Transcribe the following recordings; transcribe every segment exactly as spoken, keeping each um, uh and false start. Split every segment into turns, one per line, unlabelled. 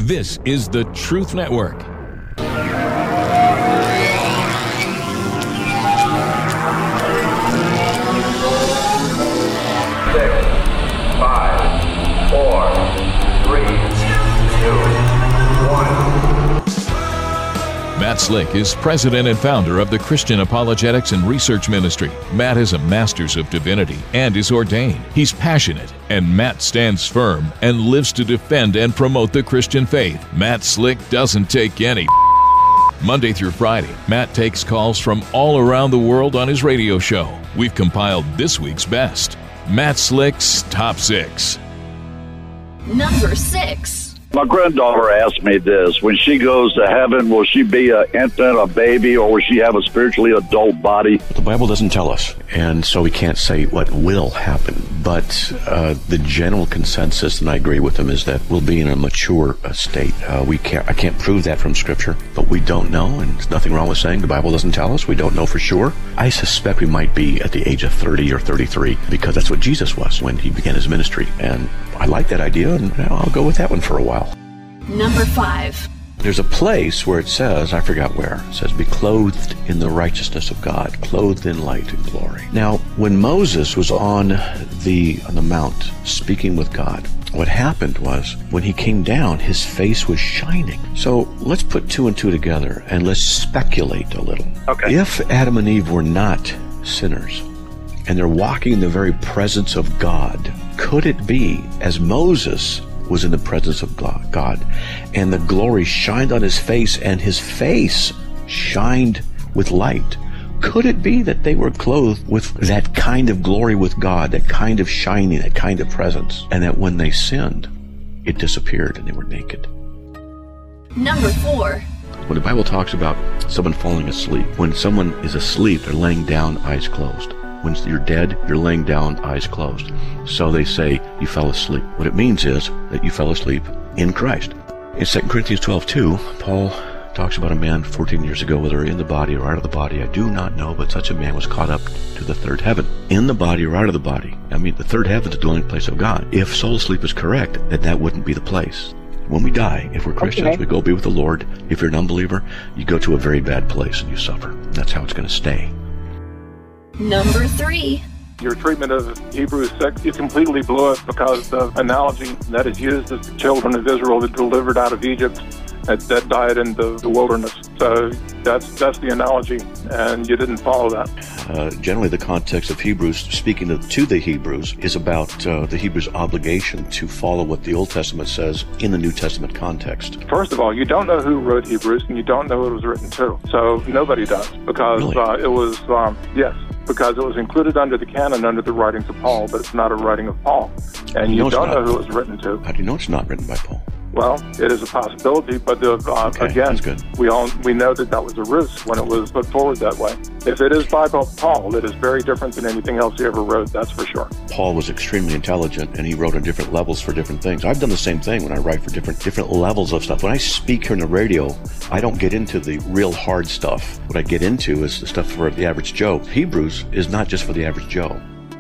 This is the Truth Network.
Six, five, four, three, two, one.
Matt Slick is president and founder of the Christian Apologetics and Research Ministry. Matt is a master's of divinity and is ordained. He's passionate, and Matt stands firm and lives to defend and promote the Christian faith. Matt Slick doesn't take any Monday through Friday, Matt takes calls from all around the world on his radio show. We've compiled this week's best. Matt Slick's Top Six.
Number six.
My granddaughter asked me this. When she goes to heaven, will she be an infant, a baby, or will she have a spiritually adult body?
The Bible doesn't tell us, and so we can't say what will happen. But uh, the general consensus, and I agree with them, is that we'll be in a mature uh, state. Uh, we can't. I can't prove that from Scripture, but we don't know, and there's nothing wrong with saying the Bible doesn't tell us. We don't know for sure. I suspect we might be at the age of thirty or thirty-three, because that's what Jesus was when he began his ministry. And I like that idea, and I'll go with that one for a while.
Number five.
There's a place where it says, I forgot where, it says, be clothed in the righteousness of God, clothed in light and glory. Now, when Moses was on the, on the mount speaking with God, what happened was, when he came down, his face was shining. So let's put two and two together, and let's speculate a little.
Okay.
If Adam and Eve were not sinners, and they're walking in the very presence of God, could it be, as Moses was in the presence of God, and the glory shined on his face, and his face shined with light, could it be that they were clothed with that kind of glory with God, that kind of shining, that kind of presence, and that when they sinned, it disappeared and they were naked?
Number four.
When the Bible talks about someone falling asleep, when someone is asleep, they're laying down, eyes closed. When you're dead, you're laying down, eyes closed. So they say you fell asleep. What it means is that you fell asleep in Christ. In Second Corinthians twelve two, Paul talks about a man fourteen years ago, whether in the body or out of the body, I do not know, but such a man was caught up to the third heaven. In the body or out of the body. I mean, the third heaven is the dwelling place of God. If soul sleep is correct, then that wouldn't be the place. When we die, if we're Christians, okay, we go be with the Lord. If you're an unbeliever, you go to a very bad place and you suffer. That's how it's going to stay.
Number three.
Your treatment of Hebrews six, you completely blew it, because the analogy that is used is the children of Israel that delivered out of Egypt that, that died in the, the wilderness. So that's that's the analogy, and you didn't follow that.
Uh, generally, the context of Hebrews, speaking to, to the Hebrews, is about uh, the Hebrews' obligation to follow what the Old Testament says in the New Testament context.
First of all, you don't know who wrote Hebrews, and you don't know who it was written to. So nobody does, because
Really?
uh, it was, um, yes, because it was included under the canon under the writings of Paul, but it's not a writing of Paul. And you,
you know
don't
not.
know who it was written to.
How do you know it's not written by Paul?
Well, it is a possibility, but the, uh,
Okay,
again,
that's good.
we all we know that that was a risk when it was put forward that way. If it is by Paul, it is very different than anything else he ever wrote, that's for sure.
Paul was extremely intelligent, and he wrote on different levels for different things. I've done the same thing when I write for different different levels of stuff. When I speak here on the radio, I don't get into the real hard stuff. What I get into is the stuff for the average Joe. Hebrews is not just for the average Joe.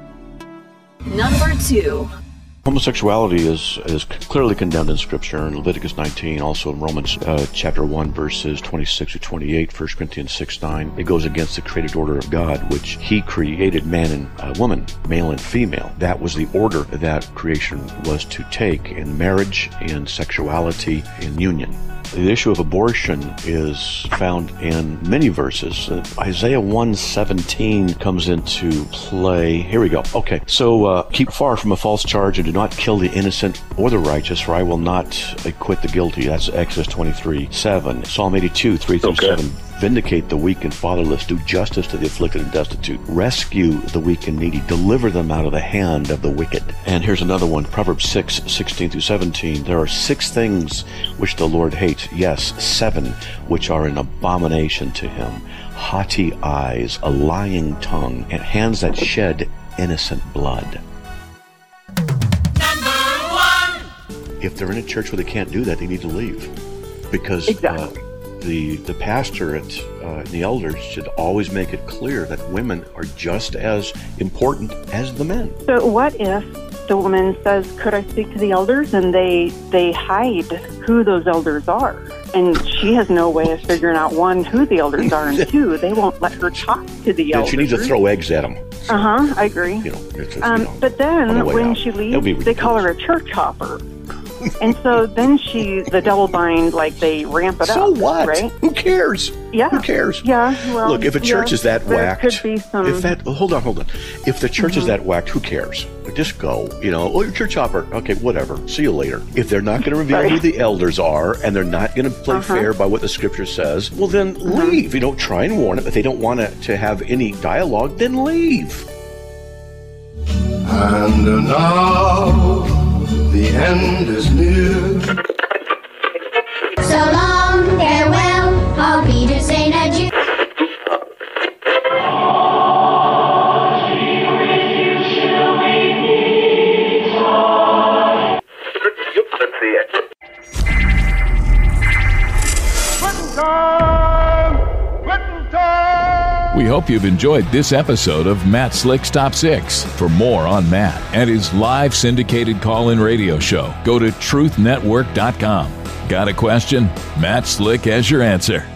Number two.
Homosexuality is, is clearly condemned in Scripture, in Leviticus nineteen, also in Romans uh, chapter one, verses twenty-six to twenty-eight, First Corinthians six nine. It goes against the created order of God, which He created man and uh, woman, male and female. That was the order that creation was to take in marriage, in sexuality, in union. The issue of abortion is found in many verses. Uh, Isaiah one seventeen comes into play. Here we go. Okay, so uh, keep far from a false charge and do not kill the innocent or the righteous, for I will not acquit the guilty. That's Exodus twenty-three seven. Psalm eighty-two three through
Okay.
seven. Vindicate the weak and fatherless, do justice to the afflicted and destitute, rescue the weak and needy, deliver them out of the hand of the wicked. And here's another one, Proverbs six sixteen through seventeen. There are six things which the Lord hates, yes, seven which are an abomination to him: haughty eyes, a lying tongue, and hands that shed innocent blood.
Number one.
If they're in a church where they can't do that, they need to leave, because
Exactly.
uh, the the pastorate uh, and the elders should always make it clear that women are just as important as the men.
So what if the woman says, could I speak to the elders? And they they hide who those elders are. And she has no way of figuring out, one, who the elders are, and two, they won't let her talk to the
Yeah,
elders.
she needs to throw eggs at them.
Uh-huh, I agree.
You know, it's just,
um,
you know,
but then when
out.
she
It'll be
leaves, they call her a church hopper. And so then she, the double bind, like they ramp it
so
up.
what?
Right?
Who cares?
Yeah.
Who cares?
Yeah. Well,
Look, if a church
yeah,
is that
there
whacked,
could be some.
if that, hold on, hold on. If the church
Mm-hmm.
is that whacked, who cares? Just go. You know, oh, you're church hopper. Okay, whatever. See you later. If they're not going to reveal
Right.
who the elders are, and they're not going to play
Uh-huh.
fair by what the scripture says, well, then
Mm-hmm.
leave. You don't try and warn them. If they don't want to, to have any dialogue, then leave.
And now the end is near.
So long, farewell, I'll be to Saint Adieu.
We hope you've enjoyed this episode of Matt Slick's Top six. For more on Matt and his live syndicated call-in radio show, go to truth network dot com. Got a question? Matt Slick has your answer.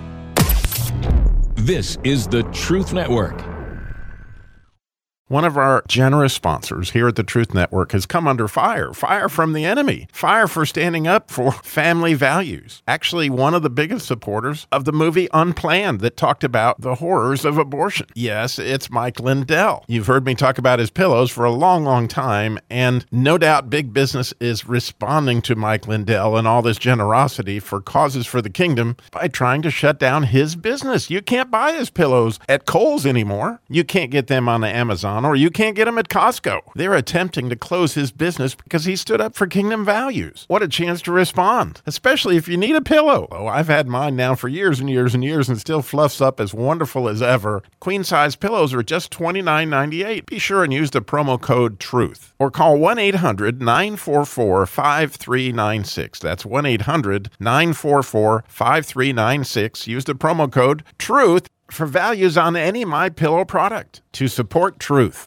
This is the Truth Network.
One of our generous sponsors here at the Truth Network has come under fire. Fire from the enemy. Fire for standing up for family values. Actually, one of the biggest supporters of the movie Unplanned that talked about the horrors of abortion. Yes, it's Mike Lindell. You've heard me talk about his pillows for a long, long time, and no doubt big business is responding to Mike Lindell and all this generosity for causes for the kingdom by trying to shut down his business. You can't buy his pillows at Kohl's anymore. You can't get them on the Amazon, or you can't get them at Costco. They're attempting to close his business because he stood up for kingdom values. What a chance to respond, especially if you need a pillow. Oh, I've had mine now for years and years and years and still fluffs up as wonderful as ever. Queen-size pillows are just twenty-nine ninety-eight. Be sure and use the promo code TRUTH or call one eight hundred nine four four five three nine six. That's one eight hundred nine four four five three nine six. Use the promo code TRUTH for values on any MyPillow product to support truth.